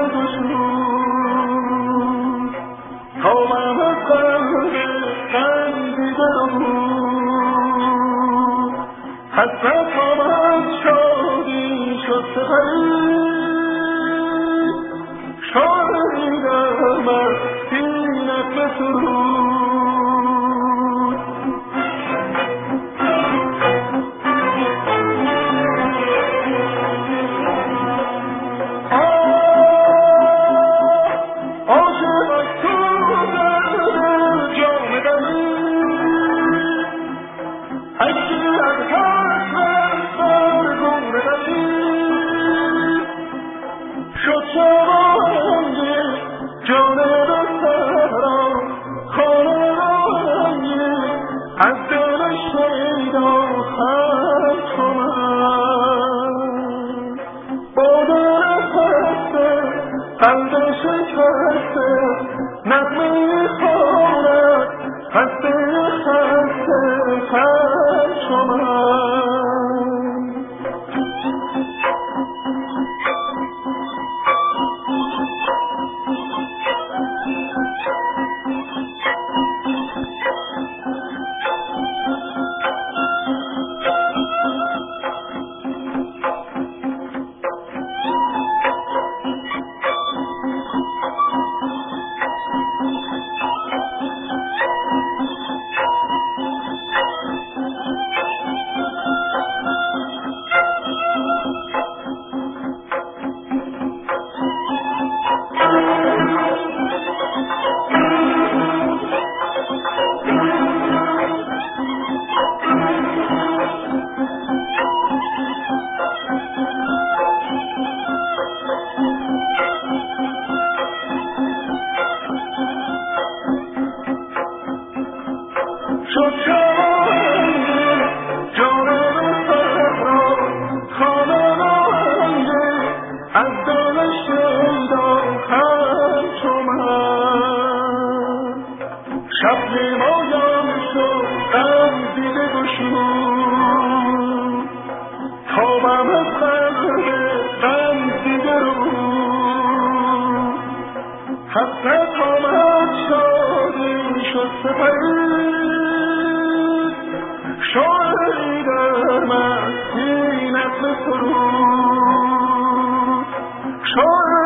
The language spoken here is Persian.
بگشود تا من از قلب خندیده بود حسرت آمد شادی شد سپری شادی در مستی نقل سرود عاشق از تو در جام دمی اشکی از حسرت بر گونه دمی شد شبانگی جانب صحرا خانه رنگی از دل شیدا خرج من با دل خسته قلب شکسته نغمه خواند خسته خسته خرج من شد شبانگی جانب صحرا خانه رنگی از دل شیدا خرج من شب نمایم شد غم دیده گشود تابم از قلب غم دیده بود حسرت آمد شادی شد سپری شادی در مستی نقل سرود